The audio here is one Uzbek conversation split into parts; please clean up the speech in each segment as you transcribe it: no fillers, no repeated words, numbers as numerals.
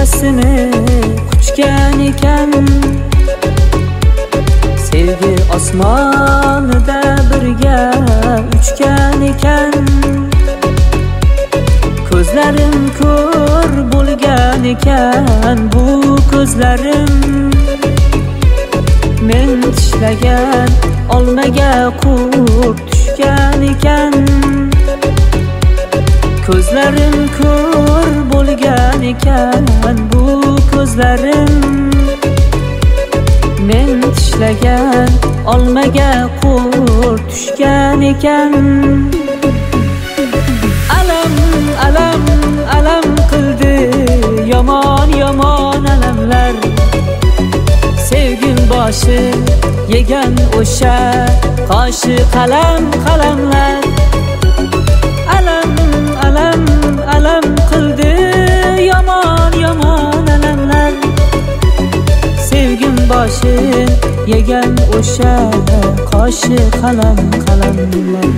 kechasini quchgan ekan. Sevgi osmonida birga uchgan ekan. Ko'zlarim ko'r bo'lgan ekan, bu ko'zlarim men tishlagan olmaga qurt tushgan ekan. Ko'zlarim ko'r bo'lgan ekan, bu ko'zlarim men tishlagan olmaga qurt tushgan ekan. Alam alam alam qildi yomon yomon alamlar. Sevgim boshi yegan o'sha qoshi qalam qalamlar. Alam alam alam qildi yomon yomon alamlar. Sevgim boshi yegan o'sha qoshi qalam qalamlar.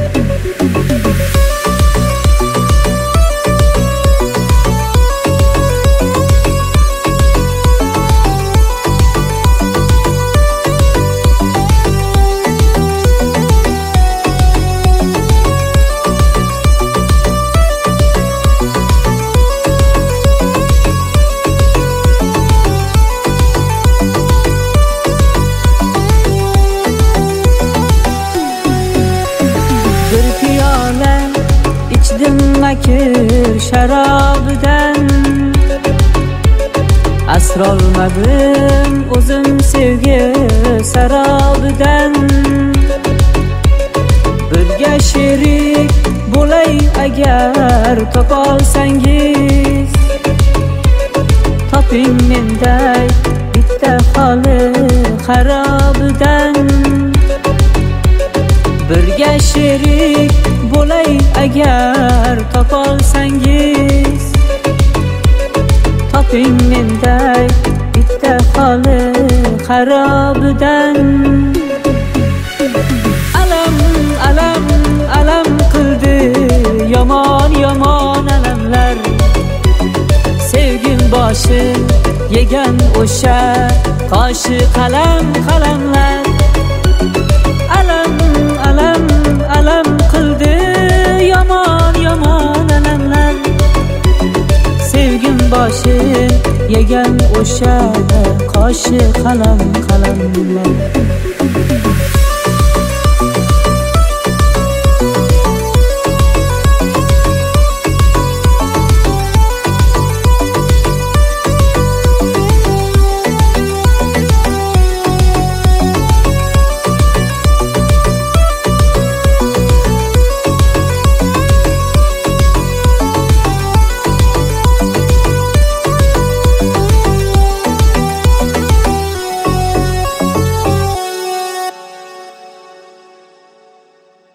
Makir sharobidan asrolmadim o'zim sevgi sarobidan. Birga sherik bo'lay agar topolsangiz, toping menday bitta holi xarobidan. Birga sherik bo'lay agar topolsangiz, toping menday bitta holi xarobidan. Alam alam alam qildi yomon yomon alamlar. Sevgim boshi yegan o'sha qoshi qalam qalamlar. Alam alam alam qildi yomon yomon alamlar. Sevgim boshi yegan o'sha qoshi qalam qalamlar.